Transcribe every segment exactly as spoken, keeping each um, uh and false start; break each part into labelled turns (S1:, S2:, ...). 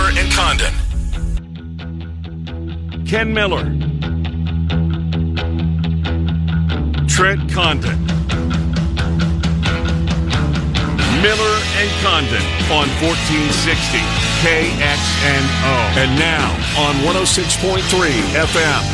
S1: and Condon.
S2: Ken Miller. Trent Condon. Miller and Condon on fourteen sixty K X N O. And now on one oh six point three F M.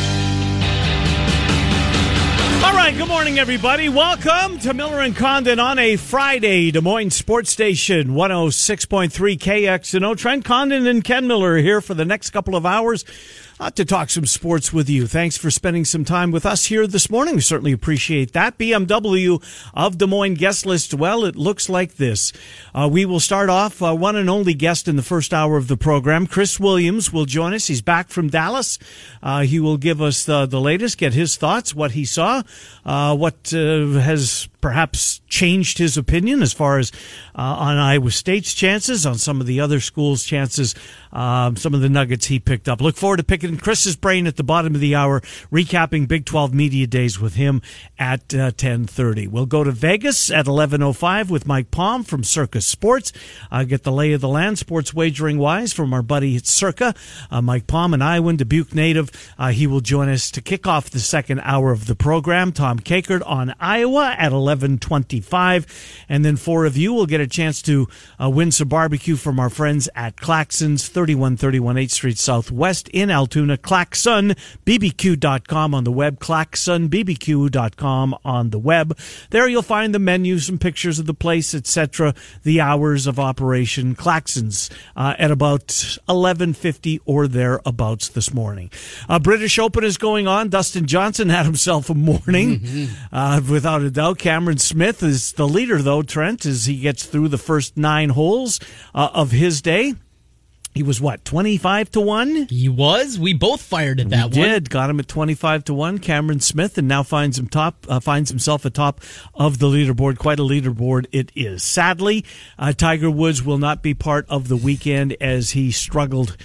S3: All right, good morning, everybody. Welcome to Miller and Condon on a Friday. Des Moines Sports Station, one oh six point three K X N O. Trent Condon and Ken Miller are here for the next couple of hours uh, to talk some sports with you. Thanks for spending some time with us here this morning. We certainly appreciate that. B M W of Des Moines guest list, well, it looks like this. Uh, we will start off uh, one and only guest in the first hour of the program. Chris Williams will join us. He's back from Dallas. Uh, he will give us the, the latest, get his thoughts, what he saw, uh, what uh, has perhaps changed his opinion as far as uh, on Iowa State's chances, on some of the other schools' chances, um, some of the nuggets he picked up. Look forward to picking Chris's brain at the bottom of the hour, recapping Big twelve Media Days with him at uh, ten thirty. We'll go to Vegas at eleven oh five with Mike Palm from Circa Sports. Uh, get the lay of the land, sports wagering-wise, from our buddy at Circa. Uh, Mike Palm, an Iowan, Dubuque native. Uh, he will join us to kick off the second hour of the program. Tom Kakert on Iowa at eleven twenty-five. And then four of you will get a chance to uh, win some barbecue from our friends at Claxon's, thirty-one thirty-one eighth Street Southwest in Altoona. Claxon B B Q dot com on the web. Claxon B B Q dot com on the web. There you'll find the menu, some pictures of the place, et cetera, the hours of operation. Claxon's uh, at about eleven fifty or thereabouts this morning. Uh, British Open is going on. Dustin Johnson had himself a morning, mm-hmm. uh, without a doubt. Cameron Smith is the leader, though, Trent, as he gets through the first nine holes uh, of his day. He was, what, twenty-five to one?
S4: He was. We both fired at that
S3: we
S4: one.
S3: did. Got him at twenty-five to one, Cameron Smith, and now finds him top. Uh, finds himself atop of the leaderboard. Quite a leaderboard it is. Sadly, uh, Tiger Woods will not be part of the weekend as he struggled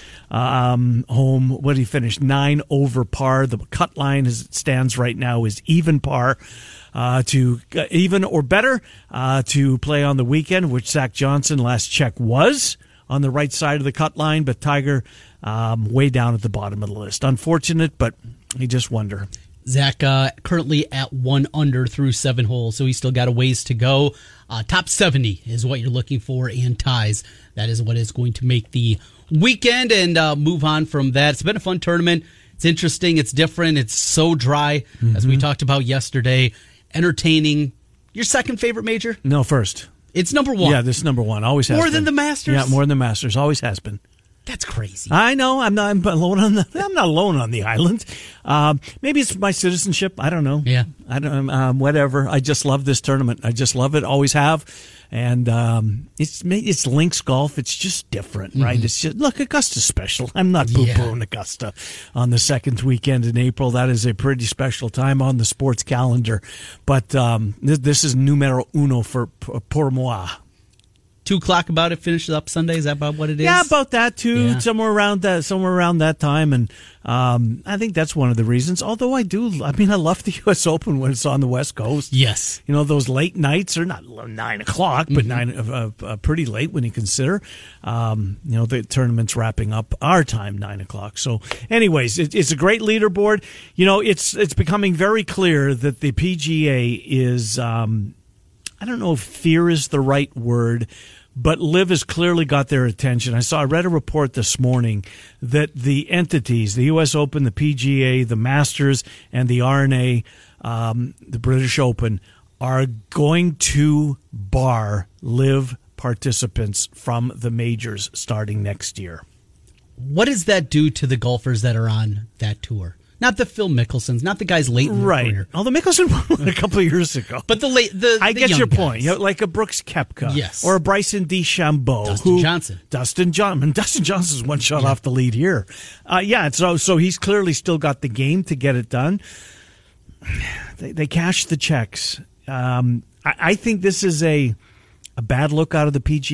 S3: um, home. What did he finish? Nine over par. The cut line as it stands right now is even par. Uh, to uh, even or better uh, to play on the weekend, which Zach Johnson last check was on the right side of the cut line, but Tiger um, way down at the bottom of the list. Unfortunate, but you just wonder.
S4: Zach uh, currently at one under through seven holes, so he's still got a ways to go. Uh, top seventy is what you're looking for, and ties. That is what is going to make the weekend, and uh, move on from that. It's been a fun tournament. It's interesting. It's different. It's so dry, mm-hmm. as we talked about yesterday. Entertaining. Your second favorite major?
S3: No, first.
S4: It's number one.
S3: Yeah, this is number one. Always has
S4: More
S3: been.
S4: than the Masters?
S3: Yeah, more than the Masters. Always has been.
S4: That's crazy.
S3: I know. I'm not I'm alone on the. I'm not alone on the island. Um, maybe it's my citizenship. I don't know.
S4: Yeah.
S3: I don't. Um, whatever. I just love this tournament. I just love it. Always have. And um, it's it's links golf. It's just different, right? Mm-hmm. It's just look, Augusta's special. I'm not poo pooing yeah. Augusta on the second weekend in April. That is a pretty special time on the sports calendar. But um, this, this is numero uno for pour moi.
S4: Two o'clock about it finishes up Sunday. Is that about what it is?
S3: Yeah, about that too.
S4: Yeah.
S3: Somewhere around that, somewhere around that time, and um, I think that's one of the reasons. Although I do, I mean, I love the U S Open when it's on the West Coast.
S4: Yes,
S3: you know those late nights are not nine o'clock, but mm-hmm. nine uh, uh, pretty late when you consider, um, you know, the tournament's wrapping up our time, nine o'clock. So, anyways, it, it's a great leaderboard. You know, it's it's becoming very clear that the P G A is. Um, I don't know if fear is the right word, but LIV has clearly got their attention. I saw, I read a report this morning that the entities, the U S Open, the P G A, the Masters, and the R N A, um, the British Open, are going to bar LIV participants from the majors starting next year.
S4: What does that do to the golfers that are on that tour? Not the Phil Mickelsons, not the guys late in their
S3: right.
S4: career.
S3: Although Mickelson won a couple of years ago.
S4: But the late, the
S3: I
S4: the
S3: get
S4: young
S3: your
S4: guys.
S3: point. You know, like a Brooks Koepka,
S4: yes,
S3: or a Bryson DeChambeau,
S4: Dustin
S3: who,
S4: Johnson,
S3: Dustin Johnson. I mean, Dustin Johnson's one shot yeah. off the lead here. Uh, yeah, so so he's clearly still got the game to get it done. They, they cashed the checks. Um, I, I think this is a a bad look out of the P G A.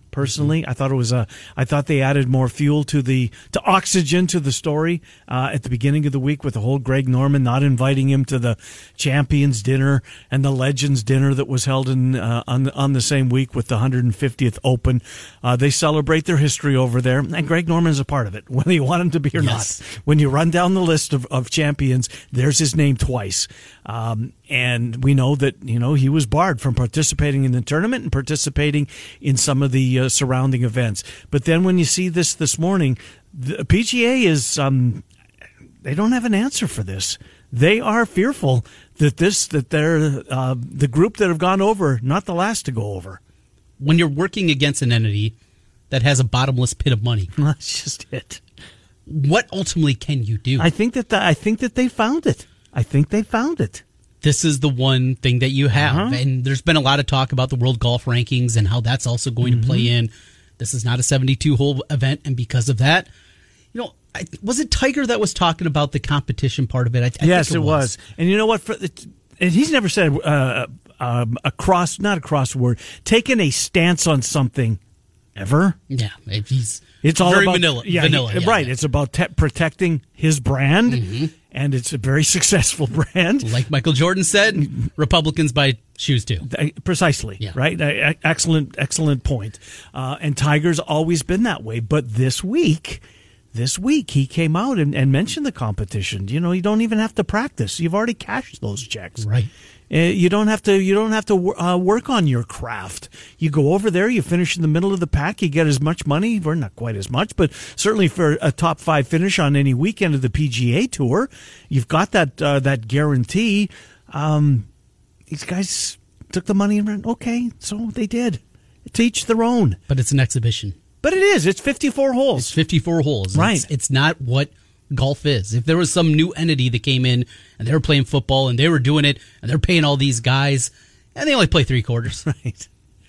S3: Personally, mm-hmm. I thought it was a. I thought they added more fuel to the to oxygen to the story uh, at the beginning of the week with the whole Greg Norman not inviting him to the Champions Dinner and the Legends Dinner that was held in uh, on on the same week with the one hundred fiftieth Open. Uh, they celebrate their history over there, and Greg Norman is a part of it, whether you want him to be or yes. not. When you run down the list of, of champions, there's his name twice, um, and we know that you know he was barred from participating in the tournament and participating in some of the Uh, surrounding events. But then when you see this this morning, the P G A is, um, they don't have an answer for this. They are fearful that this, that they're uh, the group that have gone over, not the last to go over.
S4: When you're working against an entity that has a bottomless pit of money.
S3: That's just it.
S4: What ultimately can you do?
S3: I think that the, I think that they found it. I think they found it.
S4: This is the one thing that you have.
S3: Uh-huh.
S4: And there's been a lot of talk about the World Golf Rankings and how that's also going mm-hmm. to play in. This is not a seventy-two hole event, and because of that, you know, I, was it Tiger that was talking about the competition part of it? I, I
S3: yes,
S4: think it,
S3: it was. was. And you know what? For, and he's never said uh, um, a cross, not a cross word, taken a stance on something ever.
S4: Yeah, he's
S3: it's all
S4: very
S3: about,
S4: vanilla.
S3: Yeah,
S4: vanilla
S3: he,
S4: yeah,
S3: right.
S4: yeah.
S3: It's about te- protecting his brand. Mm-hmm. And it's a very successful brand.
S4: Like Michael Jordan said, Republicans buy shoes too.
S3: Precisely, yeah. Right? Excellent, excellent point. Uh, and Tiger's always been that way. But this week, this week, he came out and, and mentioned the competition. You know, you don't even have to practice. You've already cashed those checks.
S4: Right.
S3: Uh, you don't have to. You don't have to uh, work on your craft. You go over there. You finish in the middle of the pack. You get as much money, or not quite as much, but certainly for a top five finish on any weekend of the P G A Tour, you've got that uh, that guarantee. Um, these guys took the money and went, okay, so they did. To each their own.
S4: But it's an exhibition.
S3: But it is. It's fifty-four holes.
S4: It's fifty-four holes.
S3: Right.
S4: It's, it's not what golf is. If there was some new entity that came in and they were playing football and they were doing it and they're paying all these guys and they only play three quarters.
S3: Right.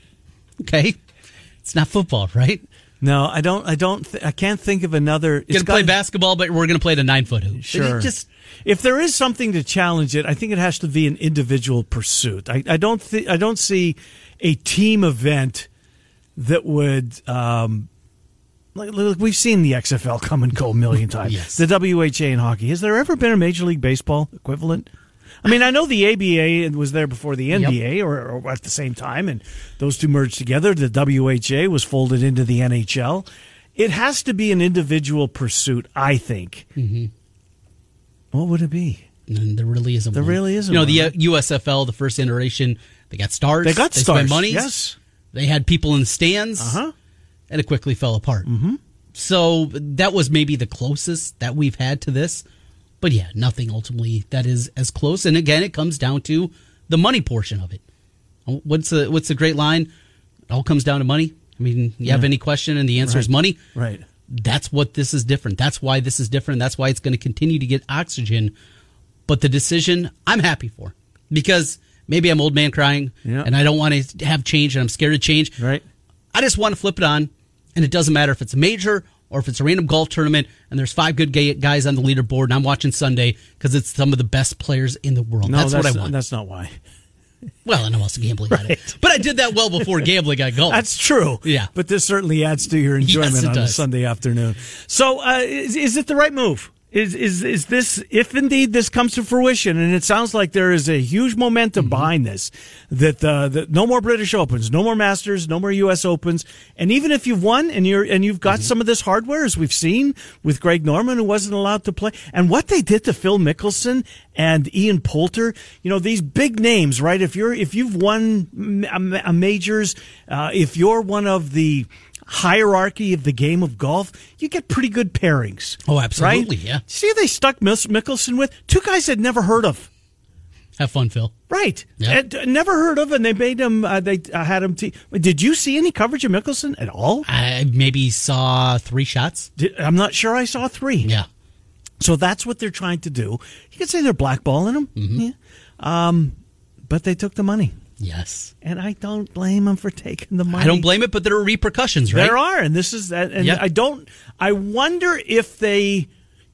S4: Okay. It's not football, right?
S3: No, I don't, I don't, th- I can't think of another.
S4: You're going to play basketball, but we're going to play at a nine foot hoop.
S3: Sure.
S4: Just,
S3: if there is something to challenge it, I think it has to be an individual pursuit. I, I don't think, I don't see a team event that would, um, Like, look, we've seen the X F L come and go a million times.
S4: Yes.
S3: The W H A in hockey. Has there ever been a Major League Baseball equivalent? I mean, I know the A B A was there before the N B A, yep. or, or at the same time, and those two merged together. The W H A was folded into the N H L. It has to be an individual pursuit, I think.
S4: Mm-hmm.
S3: What would it be?
S4: And there really isn't
S3: There
S4: one.
S3: really isn't
S4: You know,
S3: one,
S4: the
S3: right?
S4: U S F L, the first iteration, they got stars.
S3: They got
S4: they
S3: stars,
S4: spent money.
S3: yes.
S4: They had people in the stands.
S3: Uh-huh.
S4: And it quickly fell apart.
S3: Mm-hmm.
S4: So that was maybe the closest that we've had to this. But yeah, nothing ultimately that is as close. And again, it comes down to the money portion of it. What's the, what's the great line? It all comes down to money. I mean, you yeah. have any question and the answer
S3: right.
S4: is money.
S3: Right.
S4: That's what this is different. That's why this is different. That's why it's going to continue to get oxygen. But the decision, I'm happy for. Because maybe I'm old man crying
S3: yeah.
S4: and I don't want to have change and I'm scared of change.
S3: Right.
S4: I just want to flip it on. And it doesn't matter if it's a major or if it's a random golf tournament and there's five good gay guys on the leaderboard and I'm watching Sunday because it's some of the best players in the world.
S3: No,
S4: that's,
S3: that's
S4: what I
S3: not,
S4: want.
S3: That's not why.
S4: Well, and I'm also gambling right. on it. But I did that well before gambling on golf.
S3: That's true.
S4: Yeah.
S3: But this certainly adds to your enjoyment
S4: yes,
S3: on
S4: does.
S3: a Sunday afternoon. So uh, is, is it the right move? Is is is this, if indeed this comes to fruition, and it sounds like there is a huge momentum mm-hmm. behind this, that uh, that no more British Opens, no more Masters, no more U S Opens, and even if you've won and you're and you've got mm-hmm. some of this hardware, as we've seen with Greg Norman, who wasn't allowed to play, and what they did to Phil Mickelson and Ian Poulter, you know, these big names, right? If you're if you've won a, a majors, uh, if you're one of the hierarchy of the game of golf, you get pretty good pairings.
S4: Oh, absolutely,
S3: right?
S4: yeah.
S3: See who they stuck Mickelson with? Two guys I'd never heard of.
S4: Have fun, Phil.
S3: Right.
S4: Yep.
S3: Uh, never heard of, and they made him, uh, they uh, had him. Te- Did you see any coverage of Mickelson at all?
S4: I maybe saw three shots.
S3: Did, I'm not sure I saw three.
S4: Yeah.
S3: So that's what they're trying to do. You could say they're blackballing him.
S4: Mm-hmm.
S3: Yeah. Um, but they took the money.
S4: Yes.
S3: And I don't blame them for taking the money.
S4: I don't blame it, but there are repercussions, right?
S3: There are, and this is that. And
S4: yep.
S3: I don't. I wonder if they.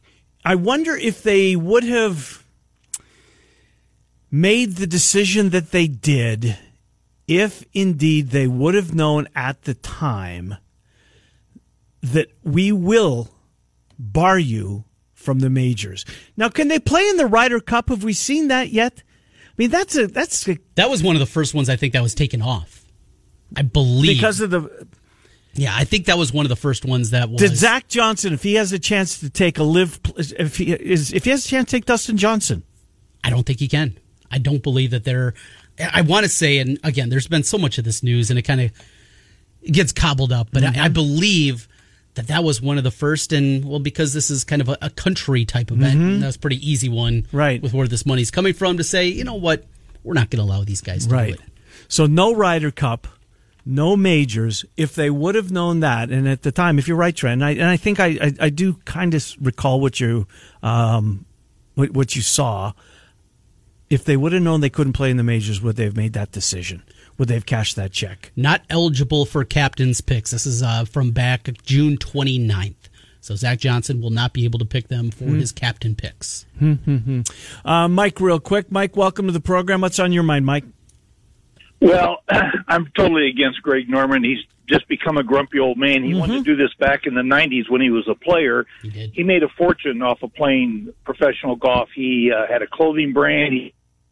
S3: I wonder if they would have made the decision that they did if indeed they would have known at the time that we will bar you from the majors. Now, can they play in the Ryder Cup? Have we seen that yet? I mean, that's a that's a,
S4: that was one of the first ones I think that was taken off. I believe
S3: because of the.
S4: Yeah, I think that was one of the first ones that was.
S3: Did Zach Johnson, if he has a chance to take a live, if he is, if he has a chance to take Dustin Johnson?
S4: I don't think he can. I don't believe that they're. I want to say, and again, there's been so much of this news, and it kind of gets cobbled up. But mm-hmm. I, I believe that that was one of the first, and well, because this is kind of a, a country type event, mm-hmm. and that was a pretty easy one,
S3: right?
S4: With where this money's coming from, to say, you know what, we're not going to allow these guys to
S3: right.
S4: do it.
S3: So no Ryder Cup. No majors. If they would have known that, and at the time, if you're right, Trent, and I, and I think I, I, I do kind of recall what you um, what, what you saw. If they would have known they couldn't play in the majors, would they have made that decision? Would they have cashed that check?
S4: Not eligible for captain's picks. This is uh, from back June twenty-ninth. So Zach Johnson will not be able to pick them for mm. his captain picks.
S3: Mm-hmm. Uh, Mike, real quick. Mike, welcome to the program. What's on your mind, Mike?
S1: Well, I'm totally against Greg Norman. He's just become a grumpy old man. He mm-hmm. wanted to do this back in the nineties when he was a player.
S4: He did.
S1: He made a fortune off of playing professional golf. He uh, had a clothing brand. He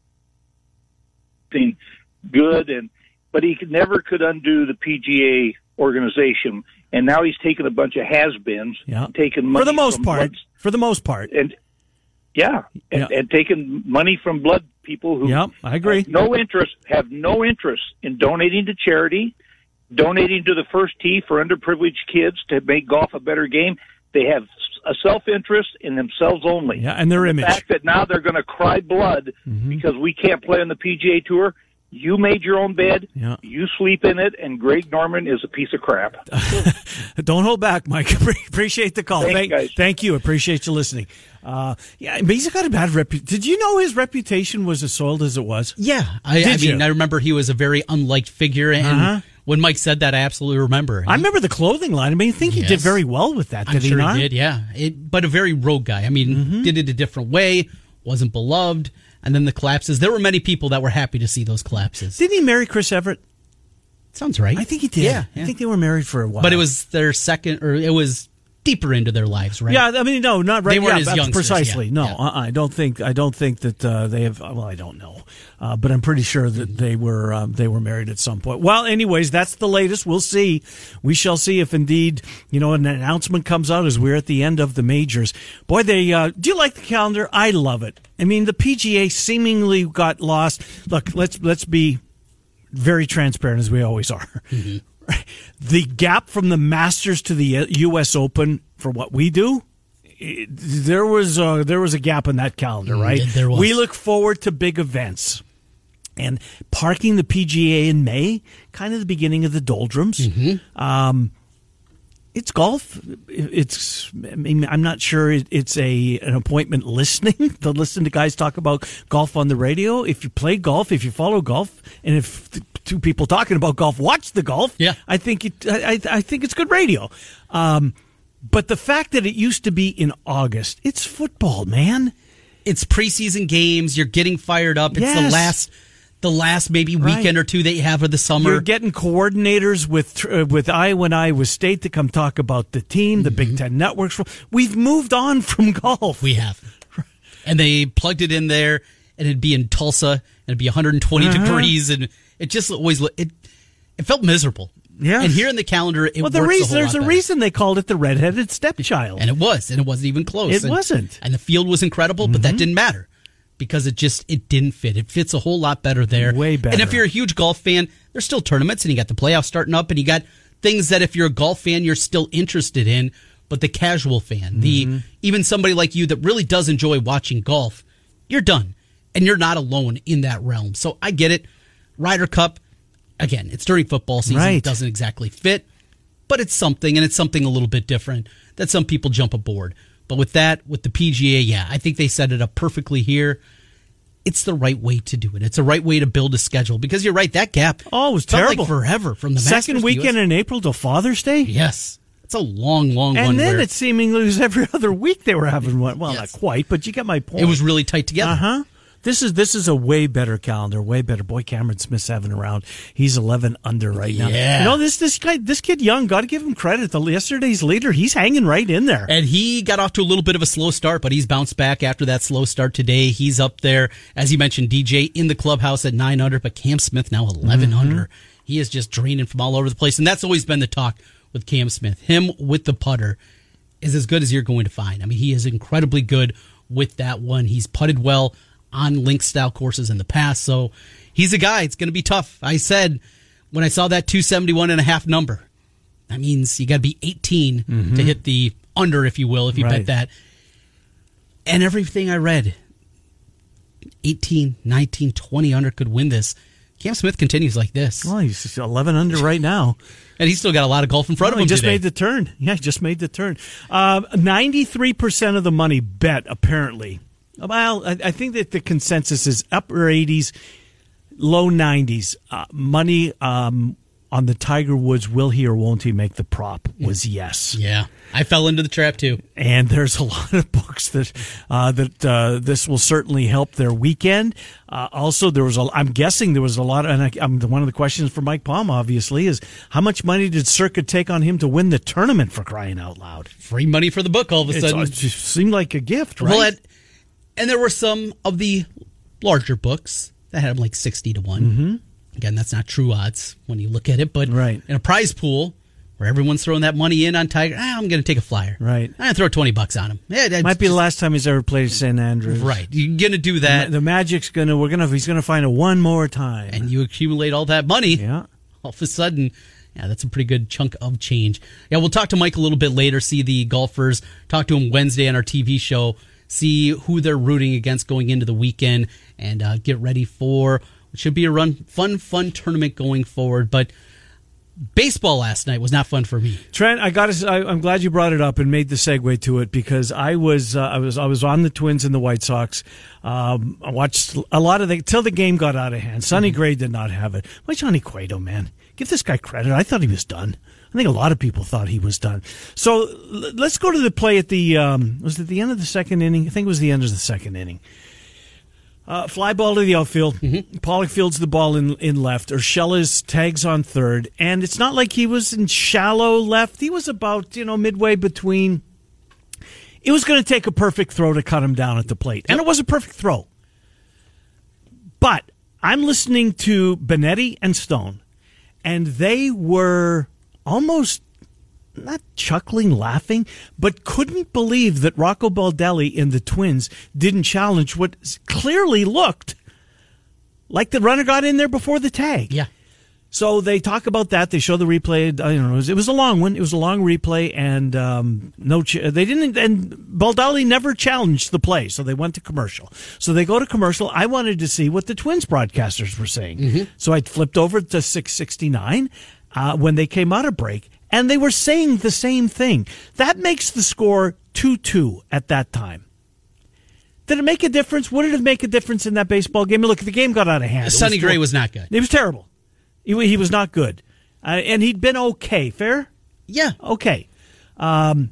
S1: thing good, and but he could, never could undo the P G A organization. And now he's taken a bunch of has-beens,
S3: yeah.
S1: taken money
S3: for the most
S1: from
S3: part.
S1: blood,
S3: for the most part,
S1: and yeah, and,
S3: yeah.
S1: and taken money from blood people who
S3: yep, I agree.
S1: have no interest have no interest in donating to charity, donating to the First Tee for underprivileged kids to make golf a better game. They have a self-interest in themselves only.
S3: Yeah, and their
S1: and the
S3: image.
S1: The fact that now they're going to cry blood mm-hmm. because we can't play on the P G A Tour. You made your own bed.
S3: Yeah.
S1: You sleep in it, and Greg Norman is a piece of crap.
S3: Don't hold back, Mike. Appreciate the call.
S1: Thanks,
S3: thank,
S1: guys.
S3: thank you. Appreciate you listening. Uh, yeah, but he's got a bad reputation. Did you know his reputation was as soiled as it was?
S4: Yeah, I,
S3: Did
S4: I mean,
S3: you?
S4: I remember he was a very unliked figure, and
S3: uh-huh.
S4: when Mike said that, I absolutely remember. He,
S3: I remember the clothing line. I mean, I think he
S4: yes.
S3: did very well with that. Did
S4: I'm
S3: he
S4: sure
S3: not?
S4: he did. Yeah, it, but a very rogue guy. I mean, mm-hmm. did it a different way. Wasn't beloved. And then the collapses. There were many people that were happy to see those collapses.
S3: Didn't he marry Chris Everett?
S4: Sounds right.
S3: I think he did.
S4: Yeah, yeah.
S3: I think they were married for a while.
S4: But it was their second, or it was deeper into their lives, right?
S3: Yeah, I mean, no, not right.
S4: They weren't
S3: yeah,
S4: as youngsters,
S3: precisely.
S4: yeah.
S3: No,
S4: Yeah.
S3: Uh-uh, I don't think. I don't think that uh, they have. Well, I don't know, uh, but I'm pretty sure that they were. Um, they were married at some point. Well, anyways, that's the latest. We'll see. We shall see if indeed, you know, an announcement comes out as we're at the end of the majors. Boy, they. Uh, do you like the calendar? I love it. I mean, the P G A seemingly got lost. Look, let's let's be very transparent as we always are.
S4: Mm-hmm.
S3: The gap from the Masters to the U S Open for what we do, it, there was a, there was a gap in that calendar, right?
S4: Mm, there was.
S3: We look forward to big events. And parking the P G A in May, kind of the beginning of the doldrums.
S4: Mm-hmm.
S3: Um, it's golf. It's I mean, I'm not sure it's a an appointment listening to listen to guys talk about golf on the radio. If you play golf, if you follow golf, and if the two people talking about golf watch the golf,
S4: yeah.
S3: I think it. I, I think it's good radio. Um, but the fact that it used to be in August, it's football, man.
S4: It's preseason games. You're getting fired up. It's
S3: Yes.
S4: the last. The last maybe
S3: Right.
S4: weekend or two that you have of the summer.
S3: You're getting coordinators with uh, with Iowa and Iowa State to come talk about the team, the mm-hmm. Big Ten networks. We've moved on from golf.
S4: We have. And they plugged it in there, and it'd be in Tulsa, and it'd be one hundred twenty uh-huh. degrees, and it just always it it felt miserable.
S3: Yeah.
S4: And here in the calendar, it
S3: well, the
S4: works
S3: reason
S4: a whole
S3: there's
S4: lot
S3: a
S4: better.
S3: reason they called it the redheaded stepchild,
S4: and it was, and it wasn't even close.
S3: It
S4: and,
S3: wasn't,
S4: and the field was incredible, mm-hmm. but that didn't matter. Because it just it didn't fit. It fits a whole lot better there.
S3: Way better.
S4: And if you're a huge golf fan, there's still tournaments, and you got the playoffs starting up, and you got things that if you're a golf fan, you're still interested in. But the casual fan, mm-hmm. the even somebody like you that really does enjoy watching golf, you're done, and you're not alone in that realm. So I get it. Ryder Cup, again, it's during football season.
S3: Right.
S4: It doesn't exactly fit, but it's something, and it's something a little bit different that some people jump aboard. But with that, with the P G A, yeah, I think they set it up perfectly here. It's the right way to do it. It's the right way to build a schedule because you're right. That gap
S3: oh, it was
S4: felt
S3: terrible
S4: like forever from the
S3: second
S4: Masters
S3: weekend
S4: U S
S3: in April to Father's Day.
S4: Yes, it's a long, long
S3: and
S4: one.
S3: And then
S4: where
S3: it seemingly was every other week they were having one. Well,
S4: yes.
S3: not quite, but you get my point.
S4: It was really tight together.
S3: Uh huh. This is this is a way better calendar, way better. Boy, Cameron Smith's having a round. He's eleven under right now.
S4: Yeah.
S3: You know, this this guy, this kid Young, got to give him credit. The yesterday's leader, he's hanging right in there.
S4: And he got off to a little bit of a slow start, but he's bounced back after that slow start today. He's up there, as you mentioned, D J in the clubhouse at nine under, but Cam Smith now eleven mm-hmm. under. He is just draining from all over the place, and that's always been the talk with Cam Smith. Him with the putter is as good as you're going to find. I mean, he is incredibly good with that one. He's putted well on link-style courses in the past, so he's a guy. It's going to be tough. I said when I saw that two seventy-one and a half number, that means you got to be eighteen mm-hmm. to hit the under, if you will, if you
S3: right.
S4: bet that. And everything I read, eighteen, nineteen, twenty under could win this. Cam Smith continues like this.
S3: Well, he's eleven under right now.
S4: And he's still got a lot of golf in front
S3: no,
S4: of him
S3: He just
S4: today.
S3: made the turn. Yeah, he just made the turn. Uh, ninety-three percent of the money bet, apparently. Well, I, I think that the consensus is upper eighties, low nineties. Uh, money um, on the Tiger Woods, will he or won't he make the prop, was yes.
S4: Yeah, I fell into the trap too.
S3: And there's a lot of books that uh, that uh, this will certainly help their weekend. Uh, also, there was a, I'm guessing there was a lot, of, and I, um, one of the questions for Mike Palm, obviously, is how much money did Circa take on him to win the tournament, for crying out loud?
S4: Free money for the book all of a
S3: It's,
S4: sudden.
S3: It just seemed like a gift, right?
S4: Well, and, and there were some of the larger books that had them like sixty to one.
S3: Mm-hmm.
S4: Again, that's not true odds when you look at it, but
S3: right.
S4: in a prize pool where everyone's throwing that money in on Tiger, ah, I'm going to take a flyer.
S3: Right.
S4: I'm going to throw twenty bucks on him. Yeah,
S3: Might
S4: just,
S3: be the last time he's ever played Saint Andrews.
S4: Right. You're going to do that.
S3: The, the Magic's going to, we're going to, he's going to find it one more time.
S4: And you accumulate all that money.
S3: Yeah.
S4: All of a sudden, yeah, that's a pretty good chunk of change. Yeah, we'll talk to Mike a little bit later, see the golfers, talk to him Wednesday on our T V show, see who they're rooting against going into the weekend, and uh, get ready for what should be a run, fun, fun tournament going forward. But baseball last night was not fun for me.
S3: Trent, I got to, I, I'm glad you brought it up and made the segue to it, because I was uh, I was I was on the Twins and the White Sox. Um, I watched a lot of the till the game got out of hand. Sonny mm-hmm. Gray did not have it. Why Johnny Cueto, man? Give this guy credit. I thought he was done. I think a lot of people thought he was done. So l- let's go to the play at the um, was it the end of the second inning? I think it was the end of the second inning. Uh, fly ball to the outfield. Mm-hmm. Pollock fields the ball in in left. Urshela's tags on third, and it's not like he was in shallow left. He was about, you know, midway between. It was going to take a perfect throw to cut him down at the plate, and it was a perfect throw. But I'm listening to Benetti and Stone, and they were almost not chuckling, laughing, but couldn't believe that Rocco Baldelli and the Twins didn't challenge what clearly looked like the runner got in there before the tag.
S4: Yeah.
S3: So they talk about that. They show the replay. I don't know. It was, it was a long one. It was a long replay, and um, no, ch- they didn't. And Baldelli never challenged the play, so they went to commercial. So they go to commercial. I wanted to see what the Twins broadcasters were saying, mm-hmm. so I flipped over to six sixty-nine uh, when they came out of break. And they were saying the same thing. That makes the score two two at that time. Did it make a difference? Would it have made a difference in that baseball game? Look, the game got out of hand.
S4: Sonny Gray was not good.
S3: It was terrible. He, he was not good. Uh, and he'd been okay. Fair?
S4: Yeah.
S3: Okay. Um,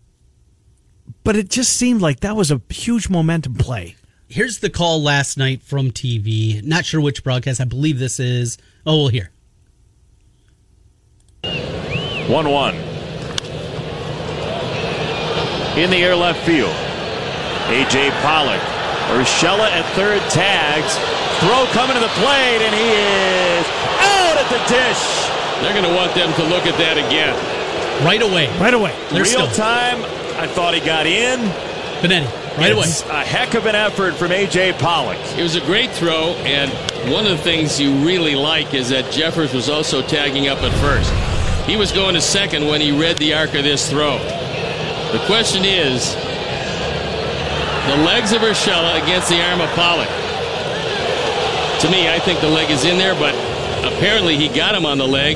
S3: but it just seemed like that was a huge momentum play.
S4: Here's the call last night from T V. Not sure which broadcast. I believe this is. Oh, we'll hear.
S5: one one. In the air left field. A J. Pollock. Urshela at third tags. Throw coming to the plate, and he is out at the dish.
S6: They're going to want them to look at that again.
S4: Right away.
S3: Right away.
S4: They're
S5: Real
S4: still.
S5: time, I thought he got in.
S4: Benetti. Right
S5: it's
S4: away.
S5: A heck of an effort from A J. Pollock.
S6: It was a great throw, and one of the things you really like is that Jeffers was also tagging up at first. He was going to second when he read the arc of this throw. The question is, the legs of Urshela against the arm of Pollock. To me, I think the leg is in there, but apparently he got him on the leg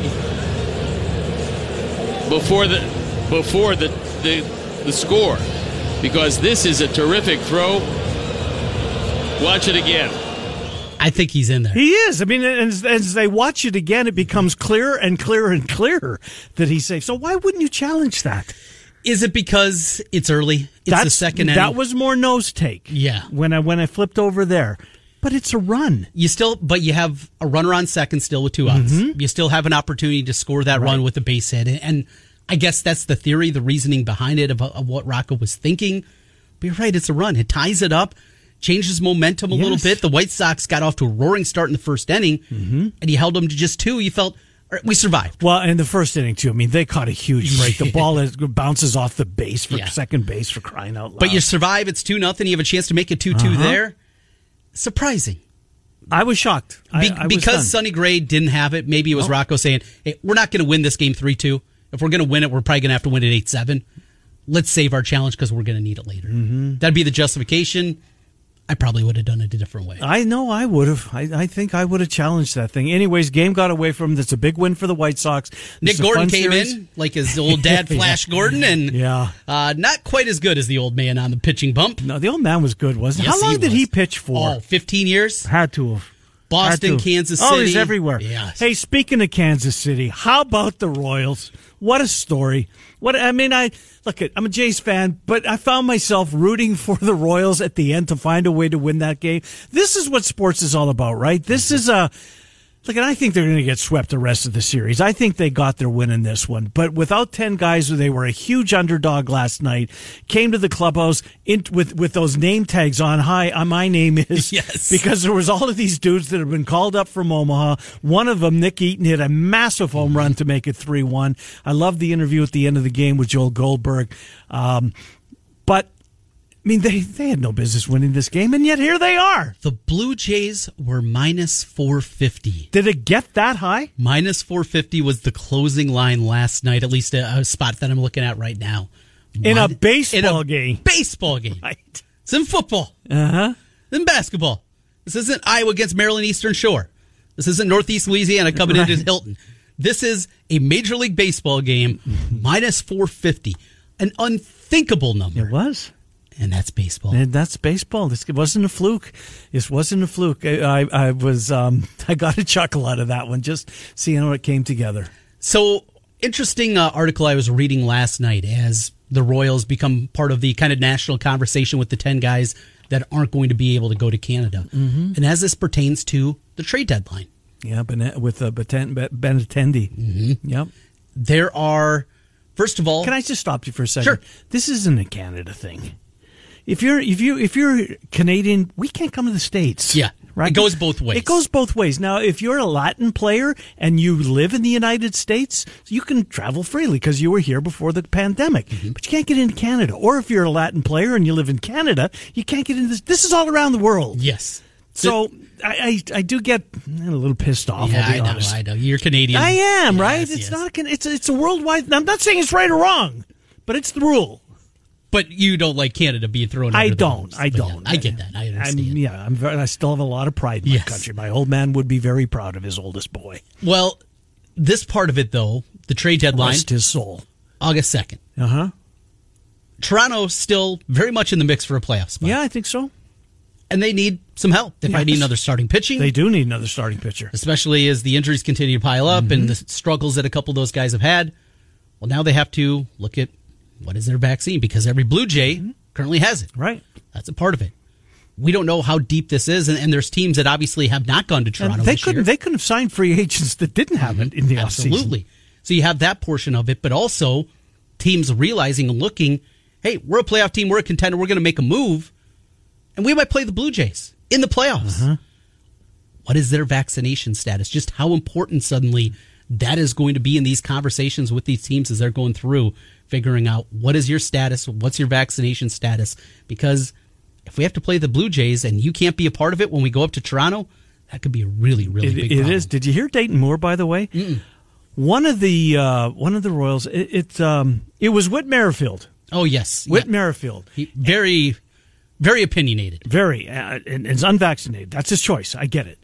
S6: before the before the the, the score, because this is a terrific throw. Watch it again.
S4: I think he's in there.
S3: He is. I mean, as, as they watch it again, it becomes clearer and clearer and clearer that he's safe. So why wouldn't you challenge that?
S4: Is it because it's early? It's
S3: That's,
S4: the second inning.
S3: That was more nose take.
S4: Yeah.
S3: When I when I flipped over there, But it's a run.
S4: You still, but you have a runner on second still with two outs. Mm-hmm. You still have an opportunity to score that right. run with the base hit. And, and I guess that's the theory, the reasoning behind it of, of what Rocco was thinking. But you're right, it's a run. It ties it up, changes momentum a yes. little bit. The White Sox got off to a roaring start in the first inning, mm-hmm. and you held them to just two. You felt, we survived.
S3: Well, in the first inning, too. I mean, they caught a huge break. The ball is, bounces off the base for yeah. second base for crying out loud.
S4: But you survive. It's two nothing. You have a chance to make it two two uh-huh. there. Surprising.
S3: I was shocked.
S4: Be-
S3: I, I
S4: because
S3: was
S4: Sonny Gray didn't have it. Maybe it was oh. Rocco saying, hey, we're not going to win this game three two. If we're going to win it, we're probably going to have to win it eight seven. Let's save our challenge because we're going to need it later. Mm-hmm. That'd be the justification. I probably would have done it a different way.
S3: I know I would have. I, I think I would have challenged that thing. Anyways, game got away from him. That's a big win for the White Sox.
S4: Nick Gordon came series. in like his old dad, Flash yeah. Gordon, and
S3: yeah.
S4: uh, not quite as good as the old man on the pitching bump.
S3: No, the old man was good, wasn't he?
S4: Yes,
S3: How long
S4: he
S3: did
S4: was.
S3: he pitch for?
S4: Oh, fifteen years.
S3: Had to have.
S4: Boston,
S3: Had to.
S4: Kansas City.
S3: Oh, he's everywhere.
S4: Yes.
S3: Hey, speaking of Kansas City, how about the Royals? What a story. What I mean, I look at I'm a Jays fan, but I found myself rooting for the Royals at the end to find a way to win that game. This is what sports is all about, right? This is a look, and I think they're going to get swept the rest of the series. I think they got their win in this one, but without ten guys, they were a huge underdog last night. Came to the clubhouse in, with with those name tags on. Hi, uh, my name is
S4: yes.
S3: because there was all of these dudes that have been called up from Omaha. One of them, Nick Eaton, hit a massive home run to make it three one. I loved the interview at the end of the game with Joel Goldberg, um, but. I mean, they, they had no business winning this game, and yet here they are.
S4: The Blue Jays were minus four fifty.
S3: Did it get that high?
S4: Minus four fifty was the closing line last night, at least a, a spot that I'm looking at right now.
S3: In Min- a baseball
S4: in a
S3: game.
S4: Baseball game.
S3: Right.
S4: It's in football.
S3: Uh-huh.
S4: It's in basketball. This isn't Iowa against Maryland Eastern Shore. This isn't Northeast Louisiana coming right. into Hilton. This is a Major League Baseball game, minus four fifty. An unthinkable number.
S3: It was.
S4: And that's baseball.
S3: And that's baseball. This wasn't a fluke. This wasn't a fluke. I, I, I was, um, I got a chuckle out of that one, just seeing how it came together.
S4: So, interesting uh, article I was reading last night as the Royals become part of the kind of national conversation with the ten guys that aren't going to be able to go to Canada. Mm-hmm. And as this pertains to the trade deadline.
S3: Yeah, with uh, Benintendi.
S4: Mm-hmm.
S3: Yep.
S4: There are, first of all.
S3: Can I just stop you for a second?
S4: Sure.
S3: This isn't a Canada thing. If you're if you if you're Canadian, we can't come to the States.
S4: Yeah,
S3: right.
S4: It goes both ways.
S3: It goes both ways. Now, if you're a Latin player and you live in the United States, you can travel freely because you were here before the pandemic. Mm-hmm. But you can't get into Canada. Or if you're a Latin player and you live in Canada, you can't get into this. This is all around the world.
S4: Yes.
S3: So I, I I do get a little pissed off.
S4: Yeah,
S3: I'll be
S4: I know.
S3: honest.
S4: I know. You're Canadian.
S3: I am,
S4: yes,
S3: right? It's
S4: yes.
S3: not. It's it's a worldwide. I'm not saying it's right or wrong, but it's the rule.
S4: But you don't like Canada being thrown.
S3: I
S4: under
S3: don't.
S4: The
S3: I don't.
S4: Yeah, I get that. I understand.
S3: I'm, yeah, I'm very, I still have a lot of pride in
S4: yes.
S3: my country. My old man would be very proud of his oldest boy.
S4: Well, this part of it, though, the trade deadline,
S3: rest his soul,
S4: August second.
S3: Uh huh.
S4: Toronto still very much in the mix for a playoff spot.
S3: Yeah, I think so.
S4: And they need some help. They
S3: yes.
S4: might need another starting pitching.
S3: They do need another starting pitcher,
S4: especially as the injuries continue to pile up mm-hmm. and the struggles that a couple of those guys have had. Well, now they have to look at what is their vaccine because every Blue Jay. Mm-hmm. currently has it.
S3: Right.
S4: That's a part of it. We don't know how deep this is, and, and there's teams that obviously have not gone to Toronto
S3: and they
S4: this
S3: couldn't,
S4: year.
S3: They couldn't have signed free agents that didn't have it in the offseason.
S4: Absolutely. So you have that portion of it, but also teams realizing and looking, hey, we're a playoff team, we're a contender, we're going to make a move, and we might play the Blue Jays in the playoffs. Uh-huh. What is their vaccination status? Just how important suddenly that is going to be in these conversations with these teams as they're going through figuring out what is your status, what's your vaccination status, because if we have to play the Blue Jays and you can't be a part of it when we go up to Toronto, that could be a really, really
S3: it,
S4: big
S3: it
S4: problem.
S3: It is. Did you hear Dayton Moore, by the way?
S4: Mm-mm.
S3: One of the uh, one of the Royals, it it, um, it was Whit Merrifield.
S4: Oh, yes.
S3: Whit
S4: yeah.
S3: Merrifield.
S4: He, very, very opinionated.
S3: Very. Uh, and is unvaccinated. That's his choice. I get it.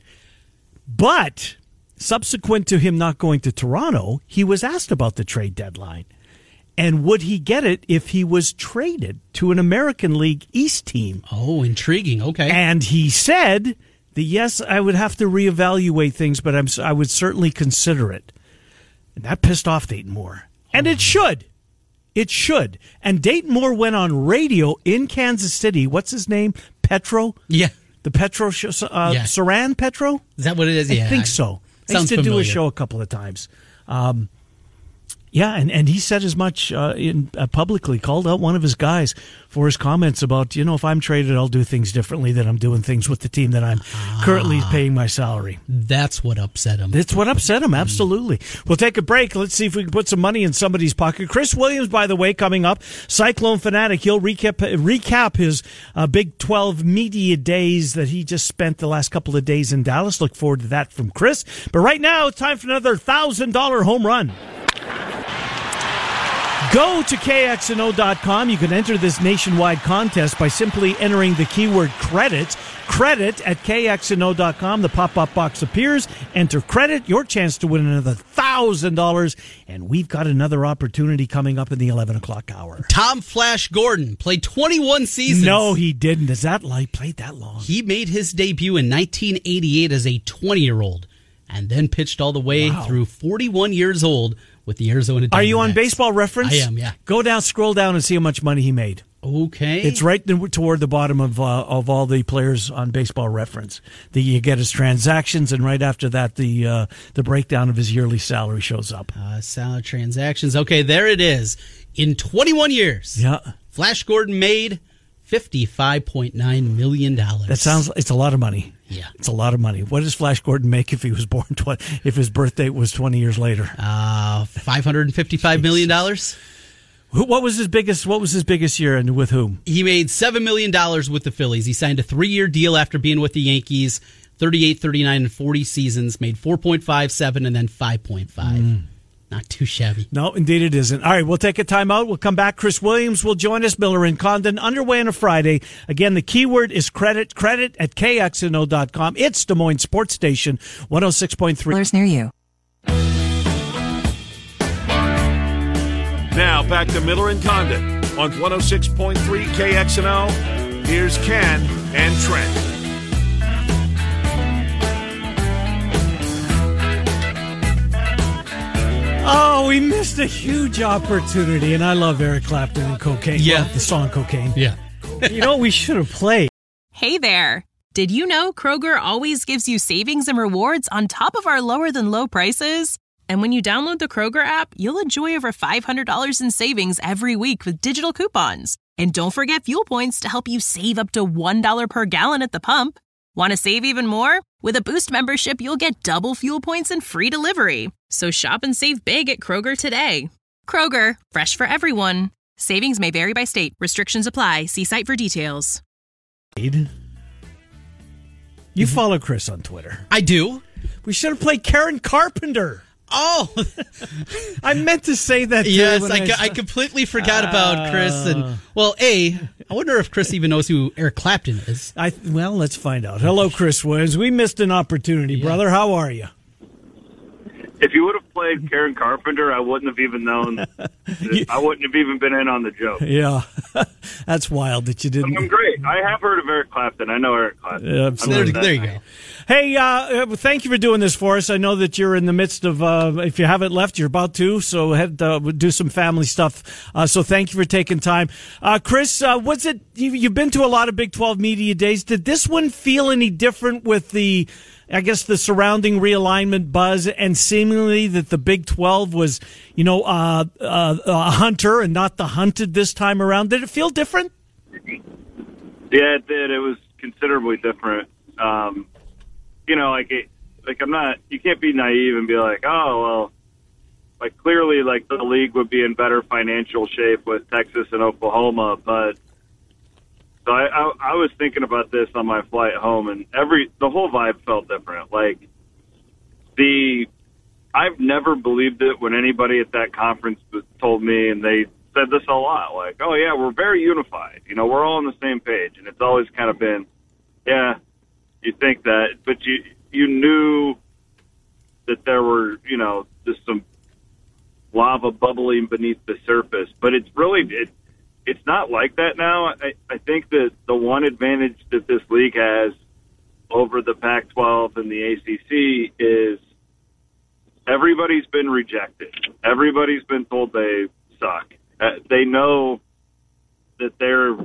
S3: But subsequent to him not going to Toronto, he was asked about the trade deadline. And would he get it if he was traded to an American League East team?
S4: Oh, intriguing. Okay.
S3: And he said that, yes, I would have to reevaluate things, but I'm, I would certainly consider it. And that pissed off Dayton Moore. And it should. It should. And Dayton Moore went on radio in Kansas City. What's his name? Petro?
S4: Yeah.
S3: The Petro show, uh,
S4: Yeah.
S3: Saran Petro?
S4: Is that what it is?
S3: I
S4: Yeah,
S3: think so. I used
S4: sounds
S3: to do a
S4: familiar.
S3: show a couple of times. Um, yeah, and, and he said as much uh, in uh, publicly, called out one of his guys for his comments about, you know, if I'm traded, I'll do things differently than I'm doing things with the team that I'm
S4: Ah.
S3: currently paying my salary.
S4: That's what upset him.
S3: That's what upset him, absolutely. We'll take a break. Let's see if we can put some money in somebody's pocket. Chris Williams, by the way, coming up, Cyclone Fanatic. He'll recap, recap his uh, Big twelve media days that he just spent the last couple of days in Dallas. Look forward to that from Chris. But right now, it's time for another one thousand dollars home run. Go to K X N O dot com. You can enter this nationwide contest by simply entering the keyword credit. Credit at K X N O dot com. The pop-up box appears. Enter credit. Your chance to win another one thousand dollars. And we've got another opportunity coming up in the eleven o'clock hour.
S4: Tom Flash Gordon played twenty-one seasons.
S3: No, he didn't. Is that like played that long?
S4: He made his debut in nineteen eighty-eight as a twenty-year-old and then pitched all the way
S3: Wow.
S4: through forty-one years old with the Arizona Diamondbacks.
S3: Are you on Baseball Reference?
S4: I am, yeah.
S3: Go down, scroll down, and see how much money he made.
S4: Okay.
S3: It's right toward the bottom of uh, of all the players on Baseball Reference. The, you get his transactions, and right after that, the uh, the breakdown of his yearly salary shows up.
S4: Uh, salary transactions. Okay, there it is. In twenty-one years,
S3: Yeah,
S4: Flash Gordon made fifty-five point nine million dollars.
S3: that sounds. It's a lot of money.
S4: Yeah.
S3: It's a lot of money. What does Flash Gordon make if he was born? twenty, if his birth date was twenty years later?
S4: Uh, five hundred fifty-five million dollars.
S3: Who, what was his biggest? What was his biggest year, and with whom?
S4: He made seven million dollars with the Phillies. He signed a three-year deal after being with the Yankees, thirty-eight, thirty-nine, and forty seasons, made four point five seven and then five point five. Mm. Not too shabby.
S3: No, indeed it isn't. All right, we'll take a timeout. We'll come back. Chris Williams will join us. Miller and Condon underway on a Friday. Again, the keyword is credit. Credit at K X N O dot com. It's Des Moines Sports Station, one oh six point three.
S7: Near you.
S2: Now back to Miller and Condon on one oh six point three K X N O. Here's Ken and Trent.
S3: Oh, we missed a huge opportunity, and I love Eric Clapton and Cocaine.
S4: Yeah.
S3: Well, the song Cocaine.
S4: Yeah.
S3: You know what we should have played?
S8: Hey there! Did you know Kroger always gives you savings and rewards on top of our lower-than-low prices? And when you download the Kroger app, you'll enjoy over five hundred dollars in savings every week with digital coupons. And don't forget fuel points to help you save up to one dollar per gallon at the pump. Want to save even more? With a Boost membership, you'll get double fuel points and free delivery. So shop and save big at Kroger today. Kroger, fresh for everyone. Savings may vary by state. Restrictions apply. See site for details.
S3: You follow Chris on Twitter.
S4: I do.
S3: We should have played Karen Carpenter.
S4: Oh,
S3: I meant to say that. Too
S4: yes,
S3: when
S4: I,
S3: I,
S4: I completely forgot about Chris. And well, A, I wonder if Chris even knows who Eric Clapton is.
S3: I well, let's find out. Hello, Chris Williams. We missed an opportunity,
S4: Yeah.
S3: brother. How are you?
S9: If you would have played Karen Carpenter, I wouldn't have even known. I wouldn't have even been in on the joke.
S3: Yeah, that's wild that you didn't.
S9: I'm great. I have heard of Eric Clapton. I know Eric Clapton.
S3: Yeah, absolutely.
S4: There, there you go.
S3: Hey, uh, thank you for doing this for us. I know that you're in the midst of, uh, if you haven't left, you're about to, so head uh, do some family stuff. Uh, so thank you for taking time. Uh, Chris, uh, what's it, you, you've been to a lot of Big twelve media days. Did this one feel any different with the, I guess, the surrounding realignment buzz and seemingly that the Big twelve was, you know, uh, uh, a hunter and not the hunted this time around? Did it feel different?
S9: Yeah, it did. It was considerably different. Um, you know, like, it, like I'm not, you can't be naive and be like, oh, well, like clearly, like the league would be in better financial shape with Texas and Oklahoma. But so I, I, I was thinking about this on my flight home, and every the whole vibe felt different. Like the, I've never believed it when anybody at that conference told me, and they said this a lot, like, oh yeah, we're very unified. You know, we're all on the same page, and it's always kind of been, yeah. You think that, but you you knew that there were, you know, just some lava bubbling beneath the surface. But it's really, it, it's not like that now. I, I think that the one advantage that this league has over the Pac twelve and the A C C is everybody's been rejected. Everybody's been told they suck. Uh, they know that they're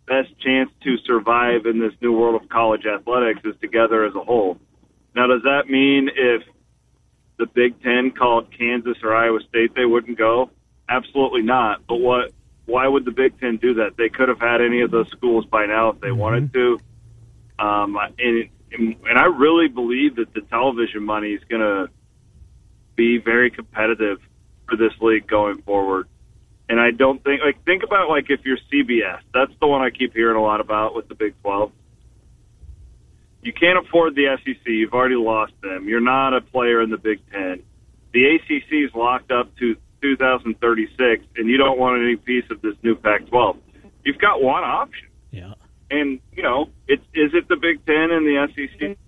S9: best chance to survive in this new world of college athletics is together as a whole. Now, does that mean if the Big Ten called Kansas or Iowa State, they wouldn't go? Absolutely not. But what? Why would the Big Ten do that? They could have had any of those schools by now if they mm-hmm. wanted to. Um, and, and I really believe that the television money is going to be very competitive for this league going forward. And I don't think, like, think about, like, if you're C B S. That's the one I keep hearing a lot about with the Big twelve. You can't afford the S E C. You've already lost them. You're not a player in the Big Ten. The A C C is locked up to two thousand thirty-six, and you don't want any piece of this new Pac twelve. You've got one option.
S3: Yeah.
S9: And, you know, it's, is it the Big Ten and the S E C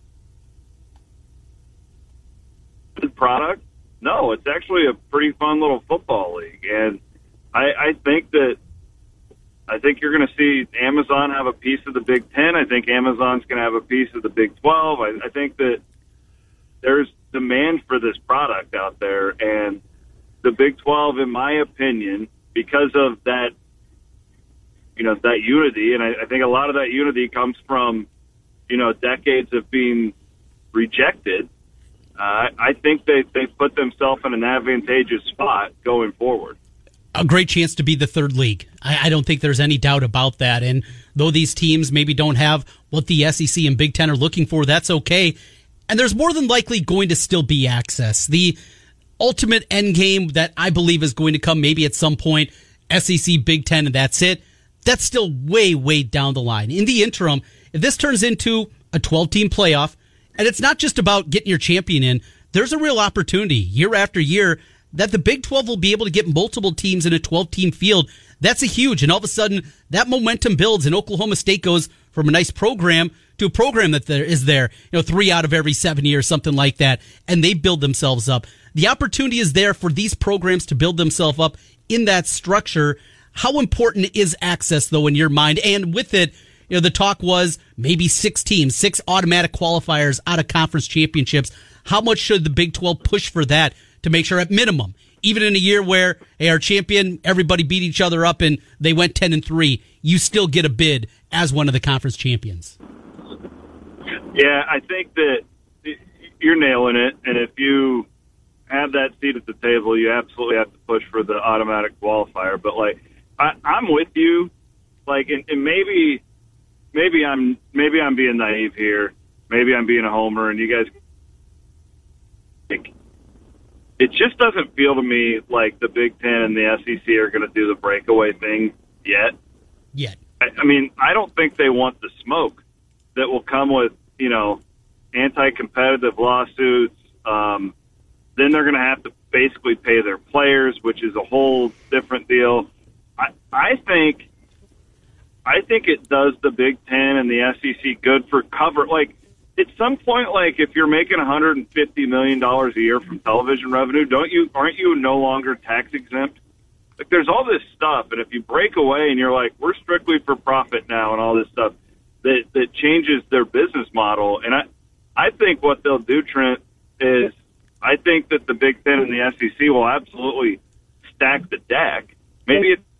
S9: product? No, it's actually a pretty fun little football league. And I, I think that I think you're going to see Amazon have a piece of the Big Ten. I think Amazon's going to have a piece of the Big twelve. I, I think that there's demand for this product out there. And the Big twelve, in my opinion, because of that, you know, that unity, and I, I think a lot of that unity comes from, you know, decades of being rejected. Uh, I think they, they put themselves in an advantageous spot going forward.
S4: A great chance to be the third league. I, I don't think there's any doubt about that. And though these teams maybe don't have what the S E C and Big Ten are looking for, that's okay. And there's more than likely going to still be access. The ultimate end game that I believe is going to come maybe at some point, S E C, Big Ten, and that's it. That's still way, way down the line. In the interim, if this turns into a twelve-team playoff, and it's not just about getting your champion in, there's a real opportunity year after year that the Big twelve will be able to get multiple teams in a twelve-team field. That's a huge, and all of a sudden, that momentum builds, and Oklahoma State goes from a nice program to a program that there is there, you know, three out of every seven years, something like that, and they build themselves up. The opportunity is there for these programs to build themselves up in that structure. How important is access, though, in your mind? And with it, you know, the talk was maybe six teams, six automatic qualifiers out of conference championships. How much should the Big twelve push for that to make sure at minimum, even in a year where, hey, our champion, everybody beat each other up and they went ten and three, you still get a bid as one of the conference champions?
S9: Yeah, I think that you're nailing it. And if you have that seat at the table, you absolutely have to push for the automatic qualifier. But, like, I, I'm with you. Like, and, and maybe, maybe I'm, maybe I'm being naive here. Maybe I'm being a homer, and you guys, like, it just doesn't feel to me like the Big Ten and the S E C are going to do the breakaway thing yet.
S4: Yet.
S9: I, I mean, I don't think they want the smoke that will come with, you know, anti-competitive lawsuits. Um, then they're going to have to basically pay their players, which is a whole different deal. I, I think, I think it does the Big Ten and the S E C good for cover. Like, at some point, like, if you're making one hundred fifty million dollars a year from television revenue, don't you, aren't you no longer tax exempt? Like, there's all this stuff, and if you break away and you're like, we're strictly for profit now and all this stuff, that, that changes their business model. And I, I think what they'll do, Trent, is I think that the Big Ten and the S E C will absolutely stack the deck. Maybe it's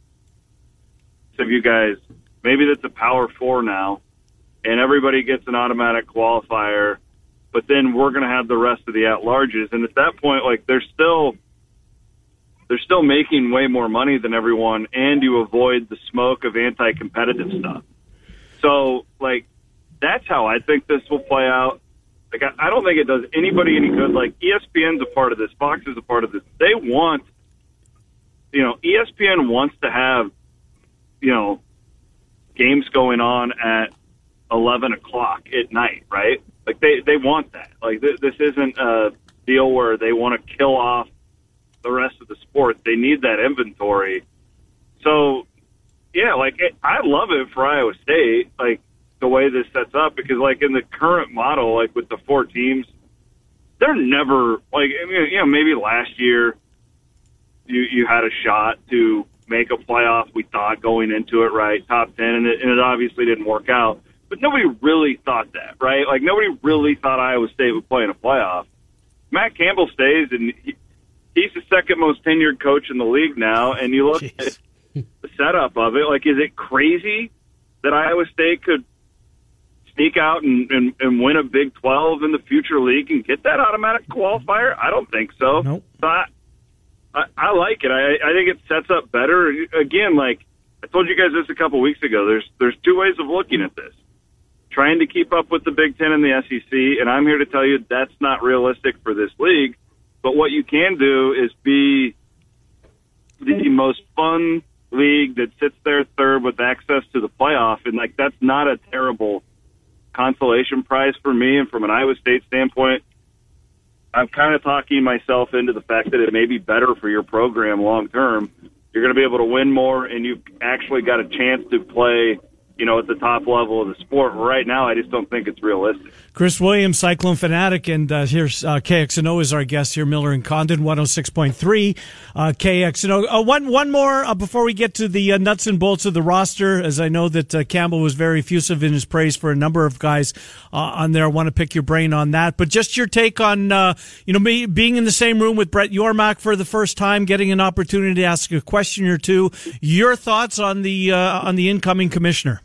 S9: of you guys, maybe that's a Power Four now, and everybody gets an automatic qualifier, but then we're going to have the rest of the at-larges. And at that point, like, they're still they're still making way more money than everyone, and you avoid the smoke of anti-competitive stuff. So, like, that's how I think this will play out. Like, I, I don't think it does anybody any good. Like, E S P N's a part of this. Fox is a part of this. They want, you know, E S P N wants to have, you know, games going on at eleven o'clock at night, right? Like, they, they want that. Like, th- this isn't a deal where they want to kill off the rest of the sport. They need that inventory. So, yeah, like, it, I love it for Iowa State, like, the way this sets up, because, like, in the current model, like, with the four teams, they're never, like, I mean, you know, maybe last year you, you had a shot to make a playoff, we thought, going into it, right, top ten, and it, and it obviously didn't work out. But nobody really thought that, right? Like, nobody really thought Iowa State would play in a playoff. Matt Campbell stays, and he, he's the second most tenured coach in the league now, and you look Jeez. at the setup of it, like, is it crazy that Iowa State could sneak out and, and, and win a Big twelve in the future league and get that automatic qualifier? I don't think so.
S3: Nope.
S9: So I, I, I like it. I, I think it sets up better. Again, like I told you guys this a couple weeks ago, there's there's two ways of looking at this. Trying to keep up with the Big Ten and the S E C, and I'm here to tell you that's not realistic for this league. But what you can do is be the most fun league that sits there third with access to the playoff, and like that's not a terrible consolation prize for me. And from an Iowa State standpoint, I'm kind of talking myself into the fact that it may be better for your program long term. You're going to be able to win more, and you've actually got a chance to play, you know, at the top level of the sport. Right now, I just don't think it's realistic.
S3: Chris Williams, Cyclone Fanatic, and uh, here's uh, K X N O is our guest here, Miller and Condon, one oh six point three uh, K X N O. Uh, one, one more uh, before we get to the uh, nuts and bolts of the roster, as I know that uh, Campbell was very effusive in his praise for a number of guys uh, on there. I want to pick your brain on that. But just your take on, uh, you know, me being in the same room with Brett Yormark for the first time, getting an opportunity to ask a question or two. Your thoughts on the uh, on the incoming commissioner?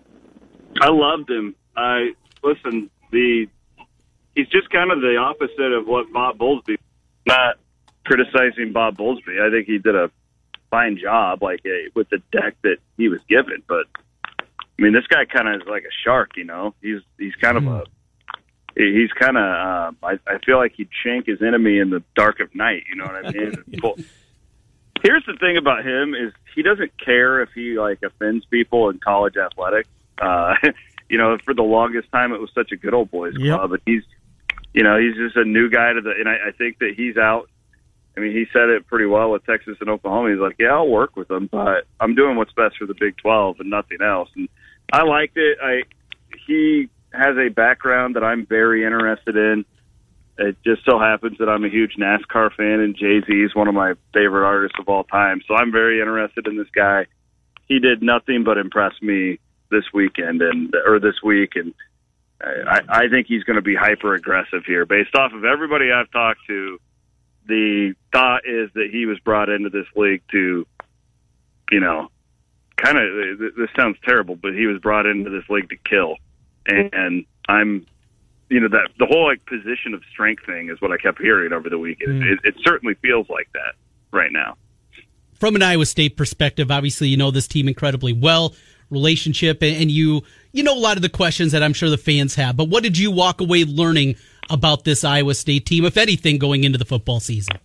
S9: I loved him. I listen. The he's just kind of the opposite of what Bob Bowlesby. Not criticizing Bob Bowlesby. I think he did a fine job, like a, with the deck that he was given. But I mean, this guy kind of is like a shark. You know, he's he's kind of a he's kind of. Uh, I, I feel like he'd shank his enemy in the dark of night. You know what I mean? Well, here's the thing about him is he doesn't care if he like offends people in college athletics. Uh, you know, for the longest time, it was such a good old boys club, yep. But he's, you know, he's just a new guy to the, and I, I think that he's out. I mean, he said it pretty well with Texas and Oklahoma. He's like, yeah, I'll work with them, but I'm doing what's best for the Big twelve and nothing else. And I liked it. I, he has a background that I'm very interested in. It just so happens that I'm a huge NASCAR fan, and Jay-Z is one of my favorite artists of all time. So I'm very interested in this guy. He did nothing but impress me this weekend and or this week, and I, I think he's going to be hyper aggressive here. Based off of everybody I've talked to, the thought is that he was brought into this league to, you know, kind of. This sounds terrible, but he was brought into this league to kill, and, and I'm, you know, that the whole like position of strength thing is what I kept hearing over the weekend. Mm. It, it certainly feels like that right now.
S4: From an Iowa State perspective, obviously, you know this team incredibly well. Relationship, and you you know a lot of the questions that I'm sure the fans have, but what did you walk away learning about this Iowa State team, if anything, going into the football season?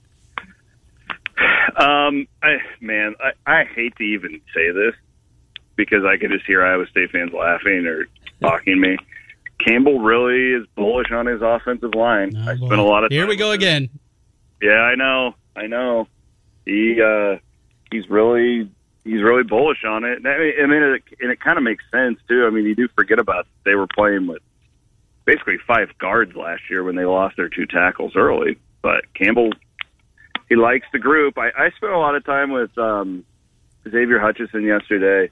S9: Um, I, man, I, I hate to even say this because I could just hear Iowa State fans laughing or talking to me. Campbell really is bullish on his offensive line. Oh, I spent a lot of time
S4: Here we go again.
S9: Yeah, I know, I know. He uh, he's really. He's really bullish on it. I mean, I mean it, and it kind of makes sense, too. I mean, you do forget about they were playing with basically five guards last year when they lost their two tackles early. But Campbell, he likes the group. I, I spent a lot of time with um, Xavier Hutchinson yesterday.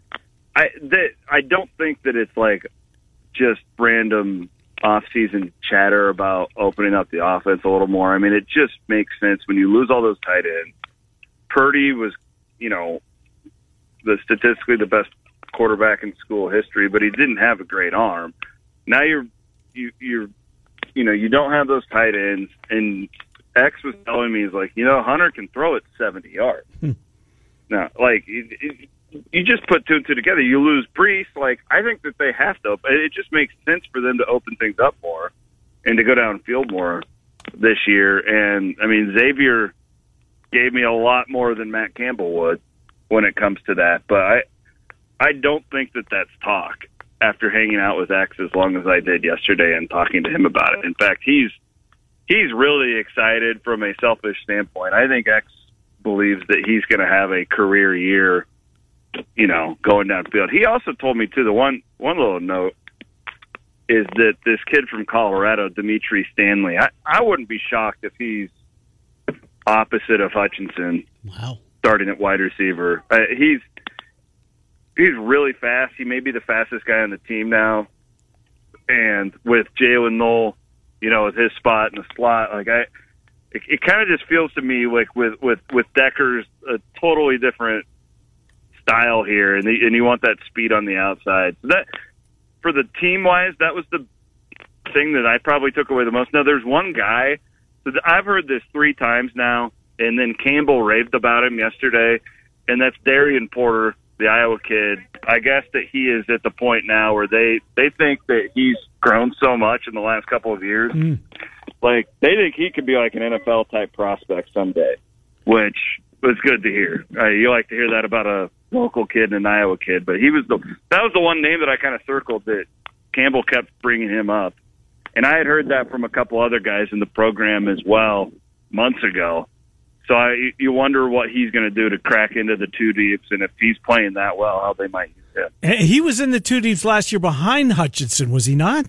S9: I that, I don't think that it's like just random off-season chatter about opening up the offense a little more. I mean, it just makes sense when you lose all those tight ends. Purdy was, you know, the statistically the best quarterback in school history, but he didn't have a great arm. Now you're, you, you're, you know, you don't have those tight ends. And X was telling me, he's like, you know, Hunter can throw it seventy yards. Hmm. Now, like, it, it, you just put two and two together. You lose Brees. Like, I think that they have to. It just makes sense for them to open things up more and to go downfield more this year. And I mean, Xavier gave me a lot more than Matt Campbell would when it comes to that. But I I don't think that that's talk after hanging out with X as long as I did yesterday and talking to him about it. In fact, he's he's really excited from a selfish standpoint. I think X believes that he's going to have a career year, you know, going downfield. He also told me, too, the one, one little note is that this kid from Colorado, Dimitri Stanley, I, I wouldn't be shocked if he's opposite of Hutchinson.
S4: Wow.
S9: Starting at wide receiver. Uh, he's he's really fast. He may be the fastest guy on the team now. And with Jalen Knoll, you know, with his spot in the slot, like I, it, it kind of just feels to me like with, with, with Deckers, a totally different style here, and, the, and you want that speed on the outside. So that, for the team-wise, that was the thing that I probably took away the most. Now, there's one guy, so I've heard this three times now, and then Campbell raved about him yesterday, and that's Darian Porter, the Iowa kid. I guess that he is at the point now where they, they think that he's grown so much in the last couple of years.
S3: Mm.
S9: Like, they think he could be like an N F L-type prospect someday, which was good to hear. Uh, you like to hear that about a local kid and an Iowa kid, but he was the that was the one name that I kind of circled that Campbell kept bringing him up. And I had heard that from a couple other guys in the program as well months ago. So I, you wonder what he's going to do to crack into the two deeps, and if he's playing that well, how they might use him.
S3: He was in the two deeps last year behind Hutchinson, was he not?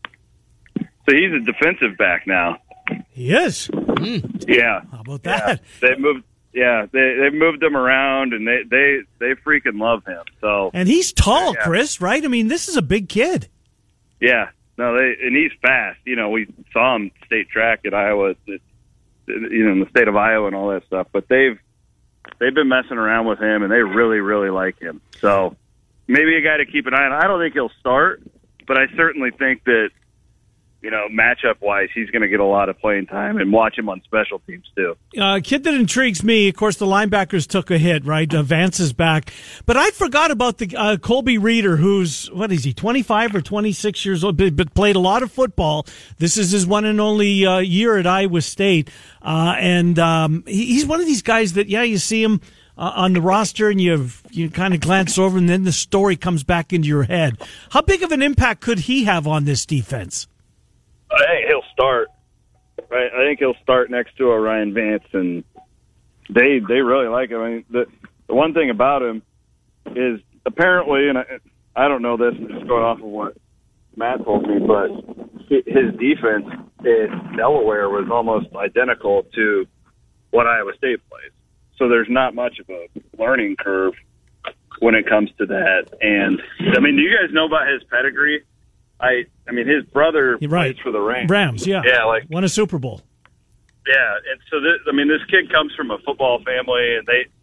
S9: So he's a defensive back now.
S3: He is.
S4: Mm.
S9: Yeah.
S3: How about that?
S9: Yeah. They moved. Yeah, they they moved him around, and they they they freaking love him. So
S3: and he's tall,
S9: yeah.
S3: Chris. Right? I mean, this is a big kid.
S9: Yeah. No, they and he's fast. You know, we saw him state track at Iowa, you know, in the state of Iowa and all that stuff. But they've they've been messing around with him, and they really really like him. So maybe a guy to keep an eye on. I don't think he'll start, but I certainly think that, you know, matchup-wise, he's going to get a lot of playing time, and watch him on special teams, too.
S3: A uh, kid that intrigues me, of course, the linebackers took a hit, right? Uh, Vance is back. But I forgot about the uh, Colby Reeder, who's, what is he, twenty-five or twenty-six years old, but, but played a lot of football. This is his one and only uh, year at Iowa State. Uh, and um, he, he's one of these guys that, yeah, you see him uh, on the roster, and you you kind of glance over, and then the story comes back into your head. How big of an impact could he have on this defense?
S9: I think he'll start. Right, I think he'll start next to a Ryan Vance, and they they really like him. I mean, the the one thing about him is apparently, and I, I don't know this, I'm just going off of what Matt told me, but his defense in Delaware was almost identical to what Iowa State plays. So there's not much of a learning curve when it comes to that. And I mean, do you guys know about his pedigree? I, I mean, his brother
S3: You're right.
S9: plays for the Rams.
S3: Rams, yeah.
S9: Yeah, like
S3: won a Super Bowl.
S9: Yeah, and so this, I mean, this kid comes from a football family, and they,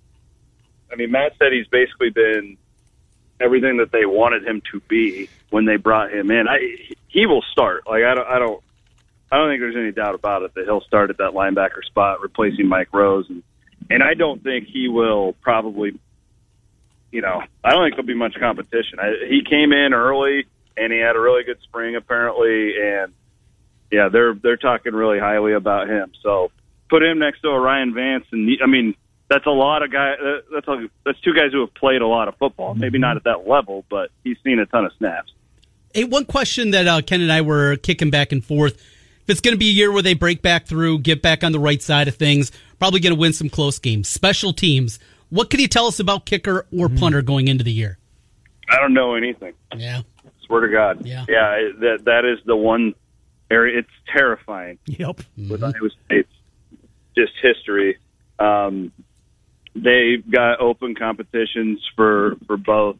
S9: I mean, Matt said he's basically been everything that they wanted him to be when they brought him in. I, he will start. Like I don't, I don't, I don't think there's any doubt about it that he'll start at that linebacker spot, replacing Mike Rose, and and I don't think he will probably, you know, I don't think there'll be much competition. I, he came in early. And he had a really good spring, apparently, and yeah, they're they're talking really highly about him. So put him next to a Ryan Vance, and he, I mean, that's a lot of guys. That's a, that's two guys who have played a lot of football. Maybe not at that level, but he's seen a ton of snaps.
S4: Hey, one question that uh, Ken and I were kicking back and forth: if it's going to be a year where they break back through, get back on the right side of things, probably going to win some close games. Special teams. What can you tell us about kicker or punter going into the year?
S9: I don't know anything.
S4: Yeah.
S9: Swear to God.
S4: Yeah.
S9: Yeah, that that is the one area. It's terrifying.
S3: Yep.
S9: With
S4: Mm-hmm.
S9: Iowa State's just history. Um, they've got open competitions for, for both.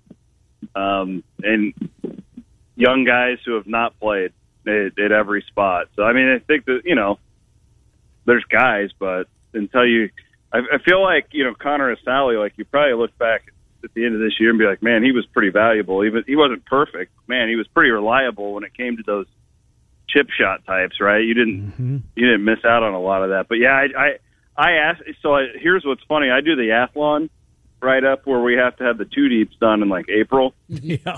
S9: Um, and young guys who have not played at, at every spot. So, I mean, I think that, you know, there's guys, but until you, I, I feel like, you know, Connor Asali, like you probably look back at the end of this year and be like, man, he was pretty valuable. Even he wasn't perfect, man. He was pretty reliable when it came to those chip shot types, right? You didn't, mm-hmm. you didn't miss out on a lot of that. But yeah, I, I, I asked. So I, here's what's funny: I do the athlon right up where we have to have the two deeps done in like April.
S3: Yeah.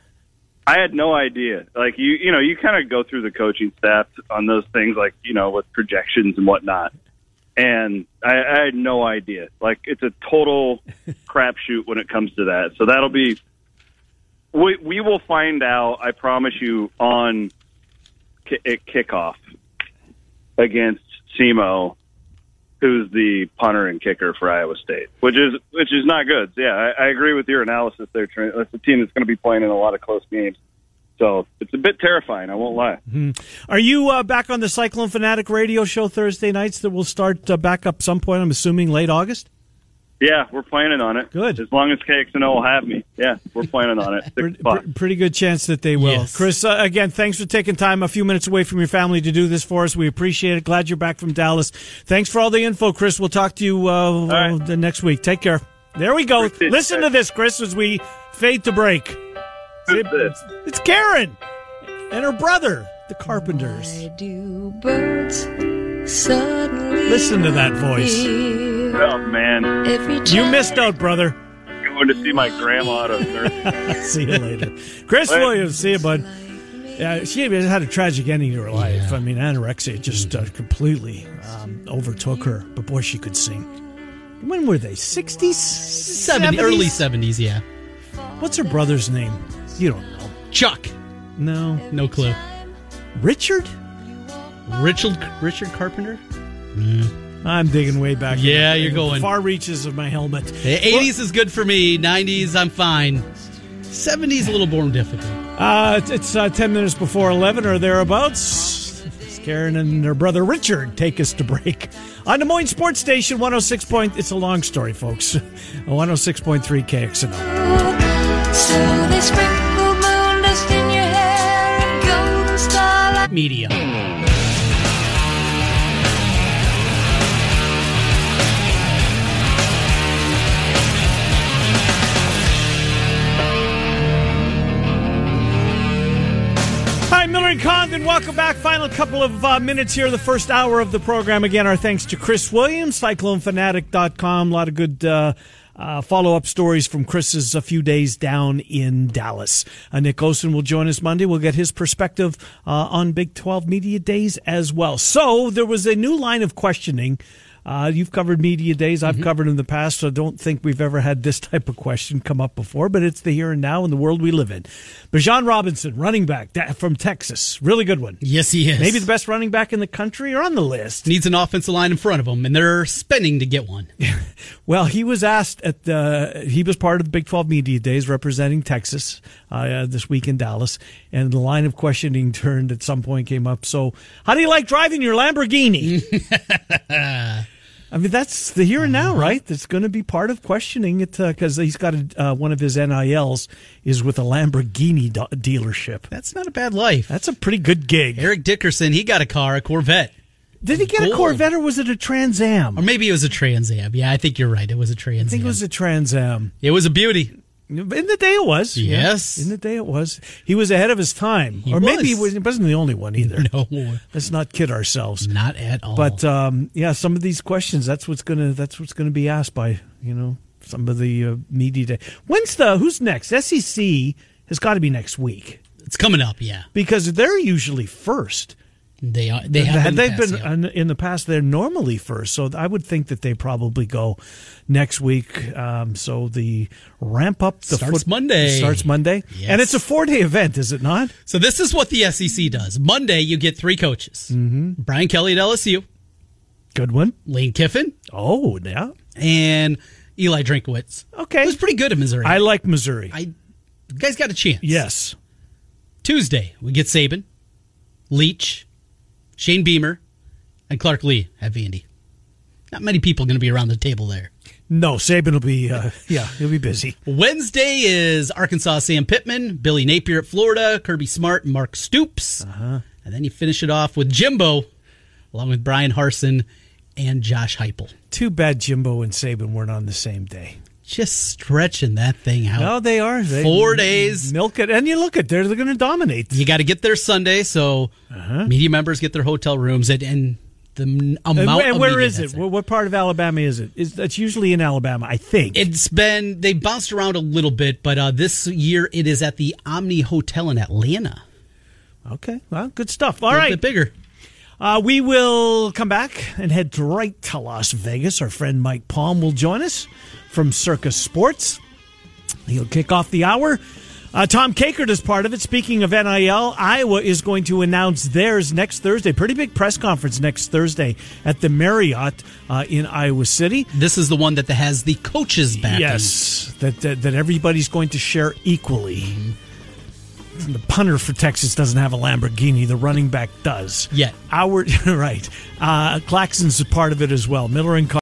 S9: I had no idea. Like you, you know, you kind of go through the coaching staff on those things, like you know, with projections and whatnot. And I, I had no idea. Like, it's a total crapshoot when it comes to that. So that'll be we, – we will find out, I promise you, on ki- at kickoff against SEMO, who's the punter and kicker for Iowa State, which is which is not good. So, yeah, I, I agree with your analysis there, Trent. That's a team that's going to be playing in a lot of close games. So it's a bit terrifying, I won't lie.
S3: Mm-hmm. Are you uh, back on the Cyclone Fanatic radio show Thursday nights that will start uh, back up some point, I'm assuming, late August?
S9: Yeah, we're planning on it.
S3: Good.
S9: As long as K X N O will have me. Yeah, we're planning on it.
S3: pretty, pretty good chance that they will.
S4: Yes.
S3: Chris, uh, again, thanks for taking time a few minutes away from your family to do this for us. We appreciate it. Glad you're back from Dallas. Thanks for all the info, Chris. We'll talk to you uh,
S9: right.
S3: the next week. Take care. There we go. Listen to this, Chris, as we fade to break.
S9: Who's this?
S3: It's Karen and her brother, the Carpenters.
S7: Why do birds suddenly
S3: Listen to that voice.
S9: Oh, man.
S7: Every
S3: You missed out, brother.
S9: Going to see my grandma at a nursing.
S3: See you later. Chris
S9: Later.
S3: Williams, see you, bud. Yeah, she had a tragic ending to her life.
S4: Yeah.
S3: I mean, anorexia just uh, completely um, overtook her. But boy, she could sing. When were they? sixties?
S4: seventy, early seventies, yeah.
S3: What's her brother's name? You don't know.
S4: Chuck.
S3: No.
S4: No clue.
S3: Richard?
S4: Richard Richard Carpenter?
S3: I'm digging way back.
S4: Yeah,
S3: in the,
S4: you're
S3: in
S4: going.
S3: the far reaches of my helmet.
S4: The eighties is good for me. nineties, I'm fine. seventies, a little more difficult.
S3: Uh, it's it's, uh, ten minutes before eleven or thereabouts. Karen and her brother Richard take us to break. On Des Moines Sports Station, one oh six point... It's a long story, folks. one oh six point three K X N O.
S7: So they sprinkle moon dust in your hair and golden starlight.
S4: Media.
S3: Hi, Miller and Condon. Welcome back. Final couple of uh, minutes here, the first hour of the program. Again, our thanks to Chris Williams, cyclone fanatic dot com. A lot of good uh, uh, follow-up stories from Chris's a few days down in Dallas. Uh, Nick Osen will join us Monday. We'll get his perspective uh, on Big twelve Media Days as well. So there was a new line of questioning. Uh, you've covered media days. I've mm-hmm. covered in the past, so I don't think we've ever had this type of question come up before, but it's the here and now in the world we live in. Bijan Robinson, running back from Texas. Really good one.
S4: Yes, he is.
S3: Maybe the best running back in the country or on the list.
S4: Needs an offensive line in front of him, and they're spending to get one.
S3: Well, he was asked at the, he was part of the Big twelve Media Days representing Texas uh, this week in Dallas, and the line of questioning turned at some point came up. So, how do you like driving your Lamborghini? I mean, that's the here and now, right? That's going to be part of questioning it because uh, he's got a, uh, one of his N I Ls is with a Lamborghini do- dealership.
S4: That's not a bad life.
S3: That's a pretty good gig.
S4: Eric Dickerson, he got a car, a Corvette.
S3: Did he get Gold. a Corvette or was it a Trans Am?
S4: Or maybe it was a Trans Am. Yeah, I think you're right. It was a Trans Am.
S3: I think it was a Trans Am.
S4: It was a beauty.
S3: In the day it was.
S4: Yes.
S3: Yeah. In the day it was. He was ahead of his time.
S4: He
S3: or
S4: was.
S3: maybe he, was, he wasn't the only one either.
S4: No.
S3: Let's not kid ourselves.
S4: Not at all.
S3: But um, yeah, some of these questions, that's what's gonna that's what's gonna be asked by, you know, some of the uh, media day. When's the who's next? S E C has got to be next week.
S4: It's coming up, yeah.
S3: Because they're usually first.
S4: They are. They have.
S3: They've
S4: been,
S3: been
S4: past, yeah.
S3: in the past. They're normally first, so I would think that they probably go next week. Um, so the ramp up the
S4: starts
S3: foot,
S4: Monday.
S3: Starts Monday,
S4: yes.
S3: And it's a four day event, is it not?
S4: So this is what the S E C does. Monday, you get three coaches: mm-hmm. Brian Kelly at L S U,
S3: good one.
S4: Lane Kiffin,
S3: oh yeah,
S4: and Eli Drinkowitz.
S3: Okay,
S4: it was pretty good at Missouri.
S3: I like Missouri.
S4: I, you guys got a chance.
S3: Yes.
S4: Tuesday, we get Saban, Leach, Shane Beamer, and Clark Lee at Vandy. Not many people going to be around the table there.
S3: No, Saban will be, uh, yeah, he'll be busy.
S4: Wednesday is Arkansas Sam Pittman, Billy Napier at Florida, Kirby Smart, and Mark Stoops.
S3: Uh-huh.
S4: And then you finish it off with Jimbo, along with Brian Harsin and Josh Heupel.
S3: Too bad Jimbo and Saban weren't on the same day.
S4: Just stretching that thing out.
S3: No, they are. They,
S4: Four days.
S3: Milk it. And you look at, they're, they're going to dominate.
S4: You got to get there Sunday, so uh-huh. media members get their hotel rooms. And, and the amount
S3: and, and
S4: of
S3: where is it?
S4: there.
S3: What part of Alabama is it? Is That's usually in Alabama, I think.
S4: It's been, they bounced around a little bit, but uh, this year it is at the Omni Hotel in Atlanta.
S3: Okay, well, good stuff. All
S4: a
S3: right.
S4: A bit bigger.
S3: Uh, we will come back and head right to Las Vegas. Our friend Mike Palm will join us from Circus Sports. He'll kick off the hour. Uh, Tom Kakert is part of it. Speaking of N I L, Iowa is going to announce theirs next Thursday. Pretty big press conference next Thursday at the Marriott uh, in Iowa City.
S4: This is the one that has the coaches backing.
S3: Yes, that, that, that everybody's going to share equally. Mm-hmm. The punter for Texas doesn't have a Lamborghini. The running back does.
S4: Yeah.
S3: Our, right. Uh, Claxon's a part of it as well. Miller and